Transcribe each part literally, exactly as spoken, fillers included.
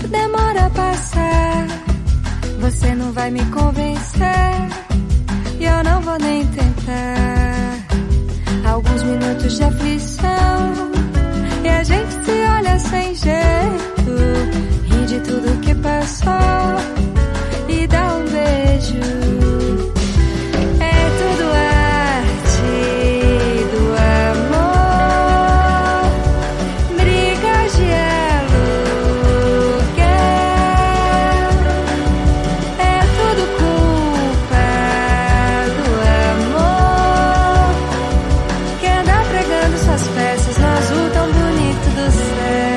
tempo demora a passar, você não vai me convencer e eu não vou nem tentar. Alguns minutos de aflição e a gente se olha sem jeito, ri de tudo que passou e dá um beijo. É tudo arte do amor, brigas de aluguel. É tudo culpa do amor que anda pregando suas peças no azul tão bonito do céu.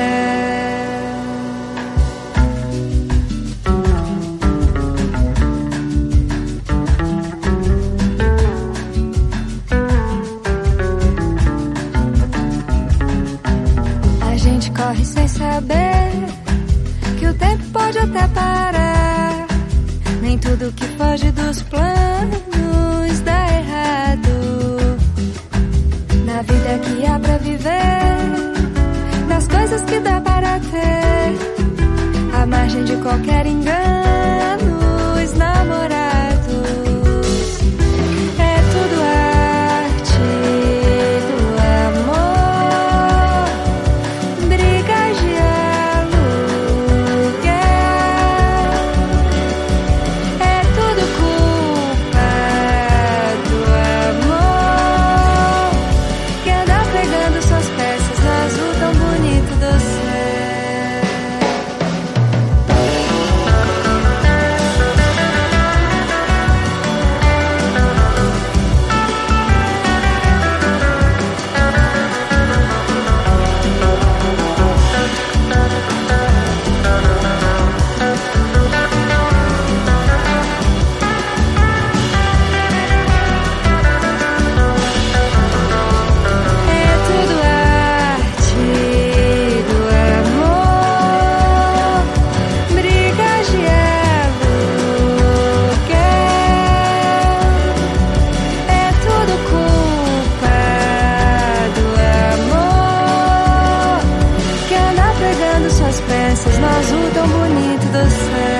A gente corre sem saber que o tempo pode até parar. Nem tudo que foge dos planos dá errado. Na vida que há pra viver, nas coisas que dá para ter, à margem de qualquer engano, os namorados. É tudo arte do amor, brigas de aluguel. É tudo culpa do amor que anda pegando suas peças no azul tão bonito do céu. É tudo arte do amor, brigas de aluguel. É tudo culpa do amor que anda pregando suas peças no azul tão bonito do céu.